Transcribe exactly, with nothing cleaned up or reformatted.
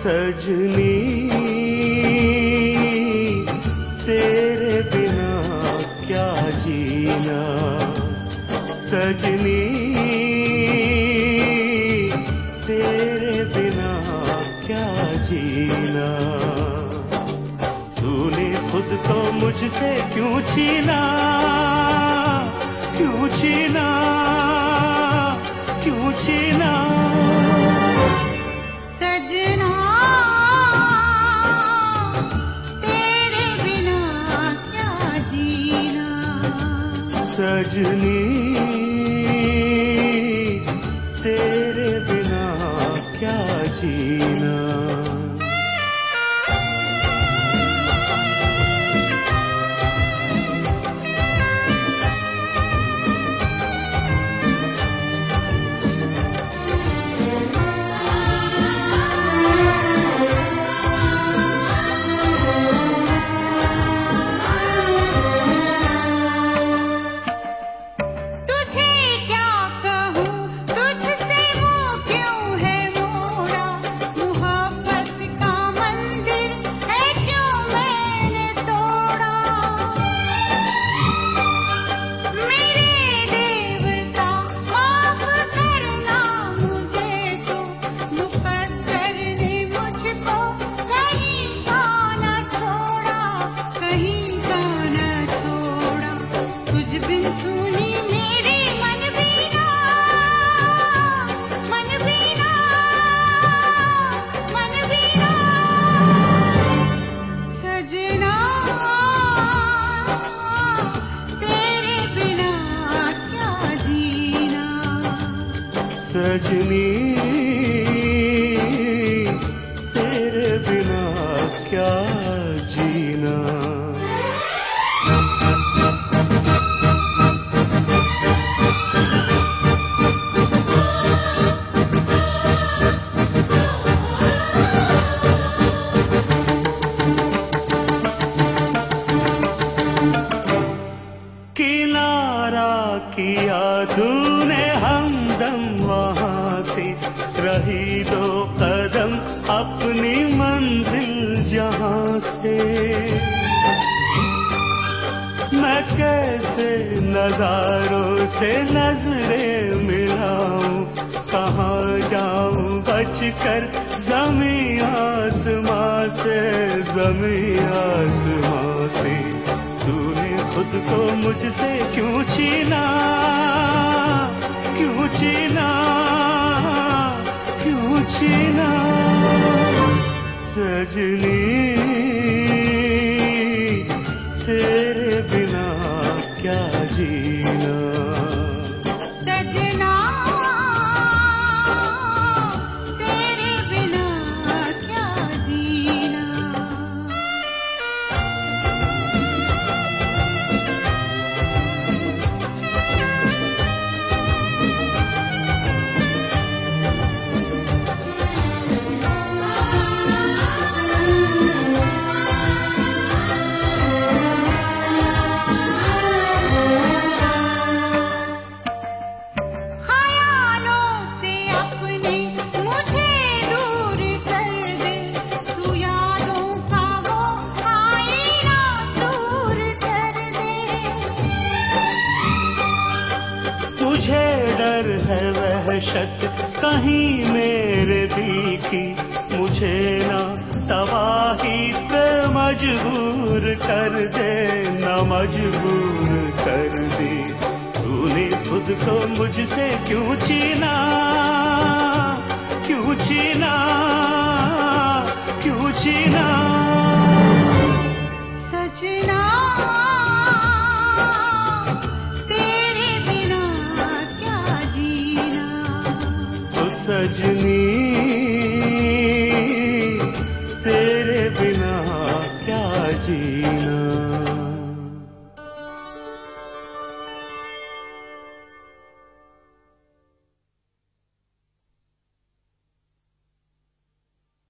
सजनी तेरे बिना क्या जीना, सजनी तेरे बिना क्या जीना। तूने खुद को मुझसे क्यों छीना, क्यों छीना, क्यों छीना। सजना तेरे बिना क्या जीना, सजनी तेरे बिना क्या जीना। सजनी तेरे बिना क्या जीना। किनारा किया तूने हमदम वहाँ से, रही दो कदम अपनी मंजिल जहाँ से। मैं कैसे नजारों से नजरें मिलाऊं, कहाँ जाऊं बचकर ज़मीं आसमां से, ज़मीं आसमां से। तूने खुद को मुझसे क्यों छीना, क्यों छीना, क्यों छीना। सजनी तेरे बिना क्या जीना, सजना तेरे बिना क्या जीना। मुझे डर है वहशत कहीं मेरे दिल की, मुझे ना तबाही पे मजबूर कर दे, ना मजबूर कर दे। तूने खुद को मुझसे क्यों छीना, क्यों छीना, क्यों छीना। सजना तेरे बिना क्या जीना, सजनी तेरे बिना क्या जीना।